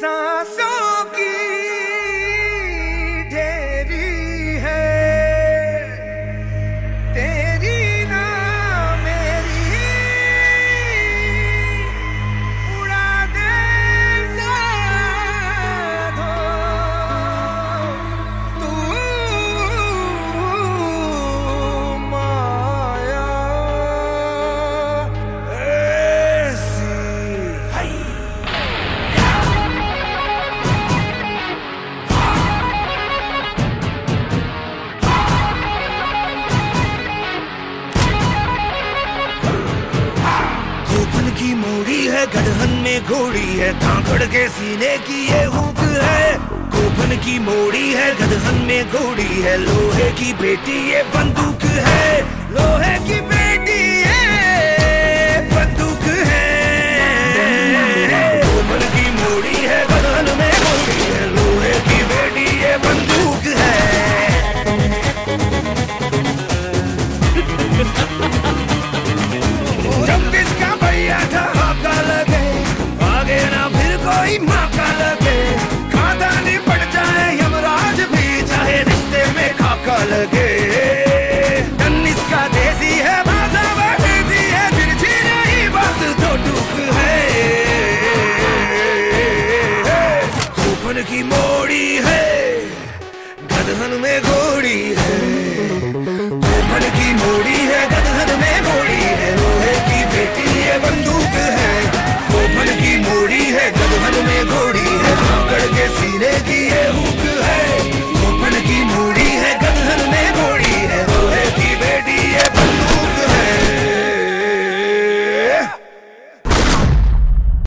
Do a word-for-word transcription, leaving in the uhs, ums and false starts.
सांसों की ढेरी है, तेरी ना मेरी उड़ा दे साधो तू माया ऐसी। गोपन की मोड़ी है, गदहन में घोड़ी है, धाकड़ के सीने की ये हुक है। गोपन की मोड़ी है, गदहन में घोड़ी है, लोहे की बेटी ये बंदूक है। लोहे की बेटी ये बंदूक है। गोपन की मोड़ी है, गदहन में घोड़ी है, लोहे की बेटी ये बंदूक है। जब इसका भैया था आपका लगे, आगे ना फिर कोई मौका लगे। खाता नहीं पड़ जाए यमराज भी, चाहे रिश्ते में खाका लगे। धन इसका देसी है, बाजा बजती है, तिरछी नहीं बात तो टूक है। गोपन की मोड़ी है, गदहन में घोड़ी है। गोपन की मोड़ी है, गदहन में घोड़ी है, लोहे की बेटी ये बंदूक है। गोपन की मोड़ी है, गदहन में घोड़ी है, धाकड़ के सीने की